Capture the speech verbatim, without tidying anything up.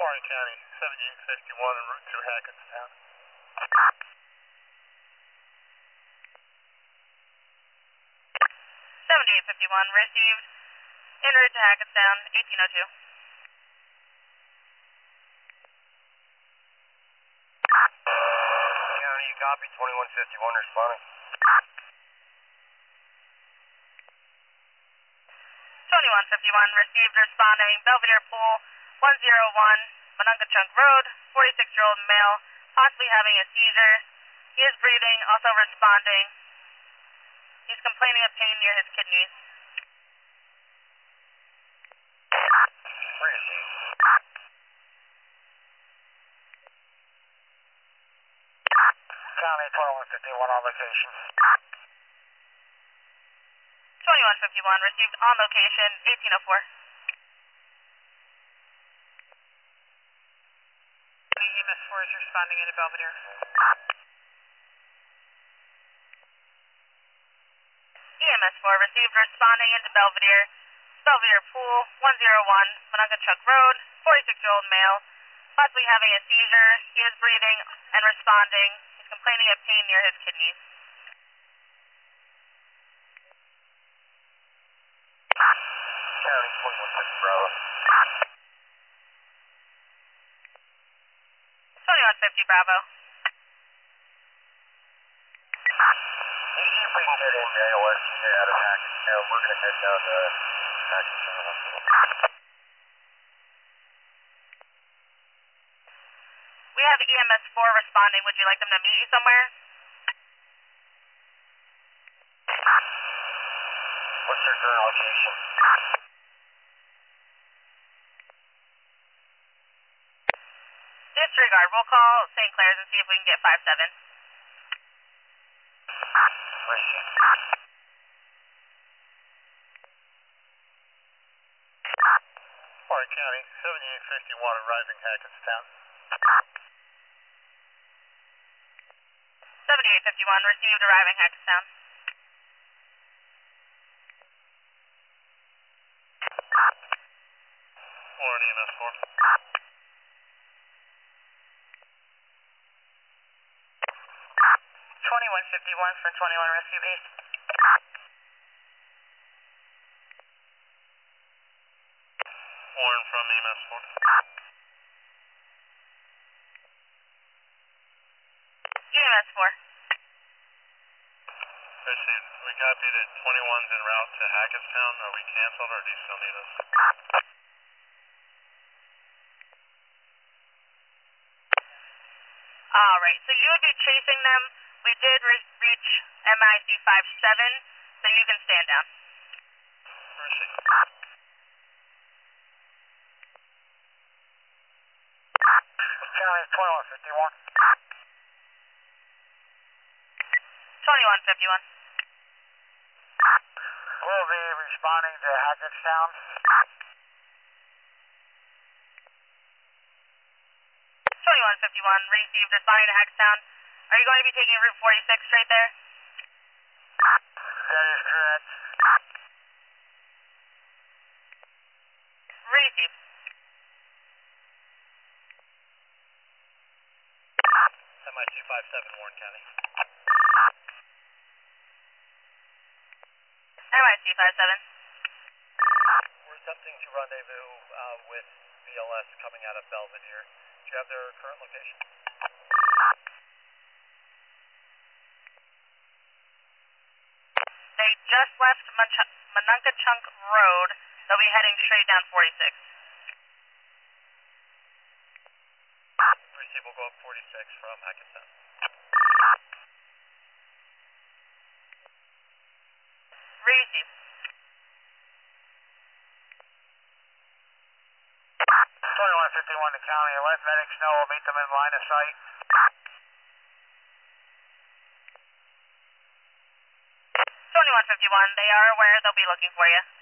Warren County, seventy-eight fifty-one en route to Hackettstown. seventy-eight fifty-one, received. En route to Hackettstown, eighteen oh two. County, copy, twenty-one fifty-one responding. twenty-one fifty-one, received, responding. Belvedere Pool, one oh one, Monongahchunk Road, forty-six-year-old male, possibly having a seizure. He is breathing, also responding. He's complaining of pain near his kidneys. Received. County, twenty-one fifty-one on location. twenty-one fifty-one, received on location, eighteen oh four. E M S four is responding into Belvedere. E M S four received, responding into Belvedere. Belvedere Pool, one oh one, Monongahchunk Road, forty-six-year-old male, possibly having a seizure. He is breathing and responding. He's complaining of pain near his kidneys. County, twenty-one fifty Bravo. twenty-one fifty Bravo. Let's see if we can get in A O S unit out of Hackettstown. We're going to head down to Hackettstown Hospital. We have E M S four responding. Would you like them to meet you somewhere? What's their current location? Disregard. We'll call Saint Clair's and see if we can get five seven. Received. Warren County, seventy-eight fifty-one arriving Hackettstown. seventy-eight fifty-one, received, arriving Hackettstown. Warren E M S four. twenty-one fifty-one for twenty-one Rescue Base. Warren from E M S four. E M S four. Received. We copied it. twenty-one's en route to Hackettstown. Are we canceled or do you still need us? Alright, so you would be chasing them. We did re reach M I C five seven, so you can stand down. Received. County, twenty-one fifty-one. twenty-one fifty-one. We'll be responding to Hackettstown. twenty-one fifty-one, received, responding to Hackettstown. Are you going to be taking Route forty-six straight there? That is correct. Received. M I C five seven, Warren County. M I C five seven. We're attempting to rendezvous uh, with B L S coming out of Belvedere. Do you have their current location? They just left Mon- Monongahchunk Road. They'll be heading straight down forty-six. Receive will go up forty-six from Hackettstown. Received. twenty-one fifty-one to county. Let medics know we'll meet them in line of sight. twenty-one fifty-one, they are aware they'll be looking for you.